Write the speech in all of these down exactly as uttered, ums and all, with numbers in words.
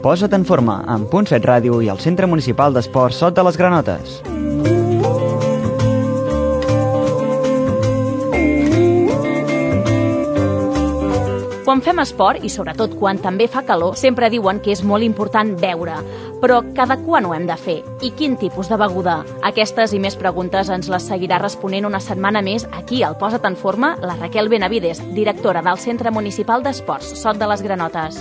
Posa't en forma, amb Punt set Ràdio i el Centre Municipal d'Esports Sot de les Granotes. Quan fem esport, i sobretot quan també fa calor, sempre diuen que és molt important beure. Però cada quan ho hem de fer? I quin tipus de beguda? Aquestes i més preguntes ens les seguirà responent una setmana més aquí al Posa't en Forma la Raquel Benavides, directora del Centre Municipal d'Esports Sot de les Granotes.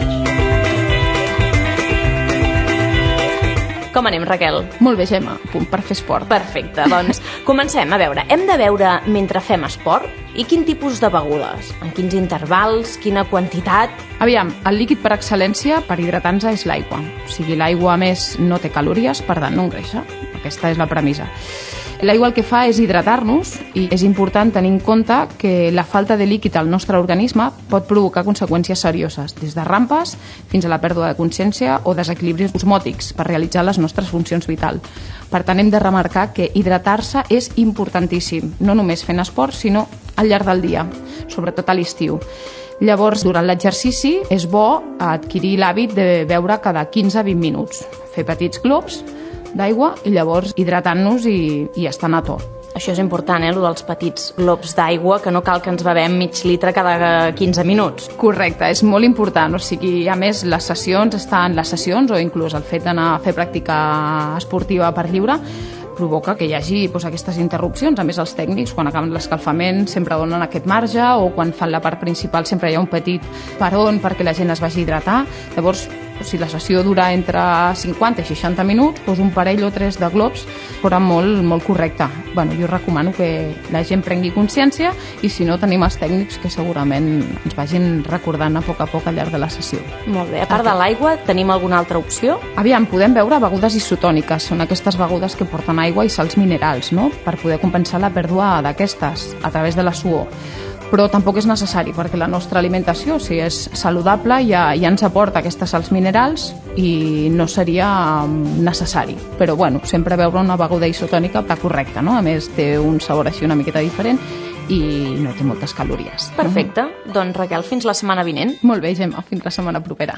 Com anem, Raquel? Molt bé, Gemma, a punt per fer esport. Perfecte, doncs comencem. A veure, hem de beure mentre fem esport? I quin tipus de begudes? En quins intervals? Quina quantitat? Aviam, el líquid per excel·lència per hidratar-nos és l'aigua. O sigui, l'aigua, a més, no té calories, per tant, no engreixa. Aquesta és la premissa. L'aigua el que fa és hidratar-nos i és important tenir en compte que la falta de líquid al nostre organisme pot provocar conseqüències serioses, des de rampes fins a la pèrdua de consciència o desequilibris osmòtics per realitzar les nostres funcions vitals. Per tant, hem de remarcar que hidratar-se és importantíssim, no només fent esport, sinó al llarg del dia, sobretot a l'estiu. Llavors, durant l'exercici és bo adquirir l'hàbit de beure cada quinze a vint minuts, fer petits globs d'aigua i llavors hidratant-nos i, i estant a to. Això és important, eh, el dels petits globs d'aigua, que no cal que ens bevem mig litre cada quinze minuts. Correcte, és molt important, o sigui, a més, les sessions estan, les sessions o inclús el fet d'anar a fer pràctica esportiva per lliure provoca que hi hagi doncs, aquestes interrupcions. A més, els tècnics, quan acaben l'escalfament, sempre donen aquest marge, o quan fan la part principal sempre hi ha un petit peron perquè la gent es vagi a hidratar. Llavors, si la sessió dura entre cinquanta i seixanta minuts, doncs un parell o tres de globs fora molt, molt correcte. Bueno, jo recomano que la gent prengui consciència i si no tenim els tècnics que segurament ens vagin recordant a poc a poc al llarg de la sessió. Molt bé. A part de l'aigua, tenim alguna altra opció? Aviam, podem beure begudes isotòniques. Són aquestes begudes que porten aigua i sals minerals, no?, per poder compensar la pèrdua d'aquestes a través de la suor. Però tampoc és necessari, perquè la nostra alimentació, si és saludable, ja, ja ens aporta aquestes sals minerals i no seria necessari. Però, bueno, sempre beure una beguda isotònica està correcta, no? A més, té un sabor així una miqueta diferent i no té moltes calories. Perfecte. Mm. Doncs, Raquel, fins la setmana vinent. Molt bé, Gemma, fins la setmana propera.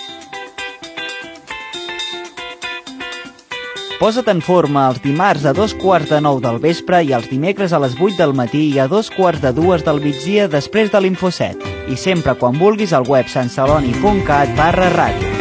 Posa't en forma els dimarts a dos quarts de nou del vespre i els dimecres a les vuit del matí i a dos quarts de dues del migdia després de l'Infoset. I sempre quan vulguis al web santceloni punt cat barra ràdio.